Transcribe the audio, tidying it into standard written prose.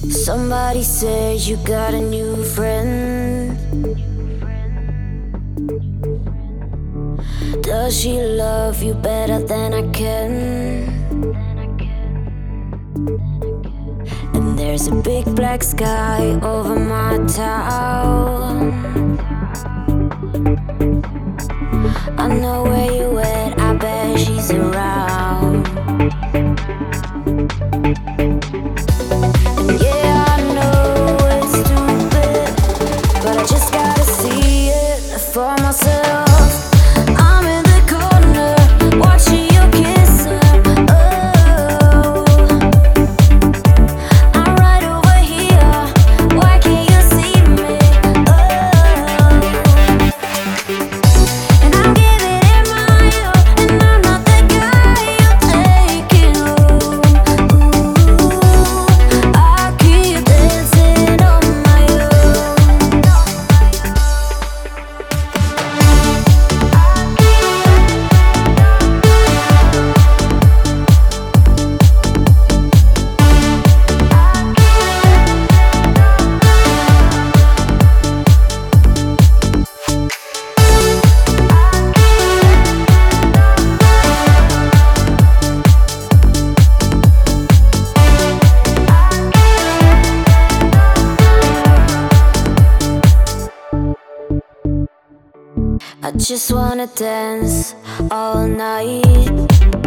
Somebody said you got a new friend. Does she love you better than I can? And there's a big black sky over my town. I know where you at, I bet she's around. And yeah, I know it's stupid, but I just gotta see it for myself. I'm in the corner, watching you kiss her. Oh, I'm right over here, why can't you see me? Oh, and I'm giving it my all, and I'm not the guy you're taking home. Ooh, I keep dancing on my own. I just wanna dance all night.